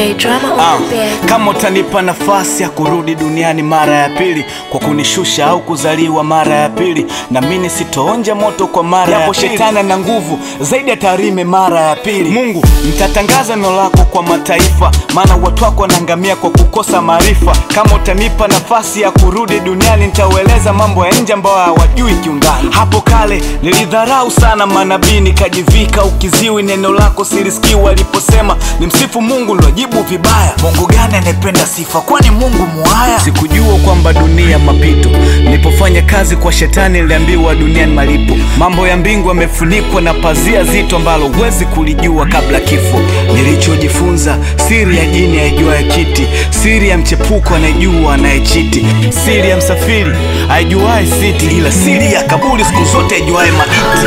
DJ Drama on the beat. Kama utanipa nafasi ya kurudi duniani mara ya pili, kwa kunishusha au kuzaliwa mara ya pili, na mimi sitoonja moto kwa mara ya pili. Shetani na nguvu zaidi ya tarime mara ya pili. Mungu, nitatangaza neno lako kwa mataifa, maana watu wako wanaangamia kwa kukosa maarifa. Kama utanipa nafasi ya kurudi duniani, nitaueleza mambo ya nje ambayo hawajui kiundani. Hapo kale nilidharau sana manabii, nikajivika ukiziwi. Neno lako silisikii waliposema nimsifu Mungu, nilojibu vibaya. Mungu gani anapenda sifa, kwani Mungu muhaya? Sikujua kwamba dunia mapito. Nilipofanya kazi kwa shetani niliambiwa dunia ni malipo. Mambo ya mbingu yamefunikwa na pazia zito ambalo huwezi kulijua kabla kifo. Nilichojifunza, siri ya jini haijuaye kiti, siri ya mchepuko anayejua anayechiti, siri ya msafiri haijuaye siti, ila siri ya kaburi siku zote haijuaye maiti.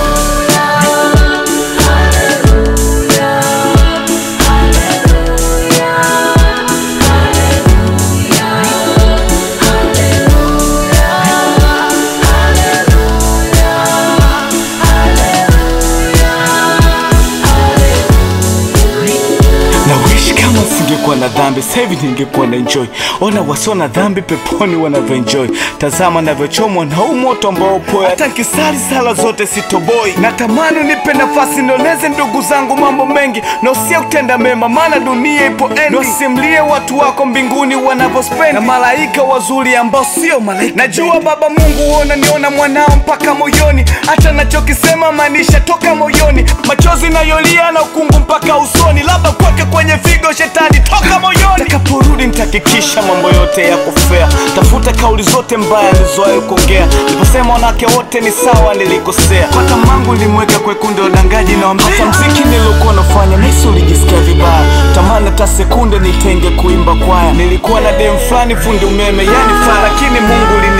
Singekuwa na dhambi, sasa hivi ningekuwa na enjoy. Ona wasio na dhambi peponi wanavyoenjoy. Tazama navyochomwa na huu moto ambao upo. Hata nikisali sala zote sitoboi. Natamani nipe nafasi nioneze ndugu zangu mambo mengi, na usia kutenda mema maana dunia ipo endi. Wasimlie watu wako mbinguni wanavyospend, na malaika wazuri ambao sio malaika. Najua Baba Mungu uona niona mwanao mpaka moyoni, hata nachokisema maanisha toka moyoni. Machozi nayolia na ukungu mpaka usoni, labda kwake kwenye figo shetani toka moyoni. Nitakaporudi nitakikisha mambo yote yako fair. Tafuta kauli zote mbaya nilizowahi kuongea. Niliposema wanawake wote ni sawa nilikosea. Kwa tamangu nilimweka kwa kundi wadangaji na wambea. Hata mziki nilikuwa nafanya nisi ulijisikia vibaya. Tamani hata sekunde nitenge kuimba kwaya. Nilikuwa na dem fulani fundi umeme yani faa, lakini Mungu